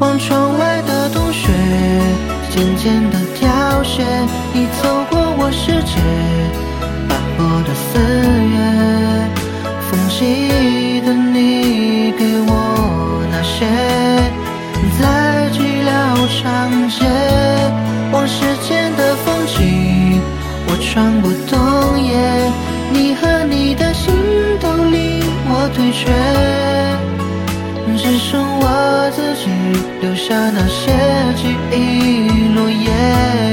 望窗外的冬雪渐渐地凋谢，你走过我世界斑驳的4月，风起的你给我那些在寂寥长街，往事间的风景我穿过冬夜，你和你的心都离我退却，只剩我自己留下那些记忆落叶。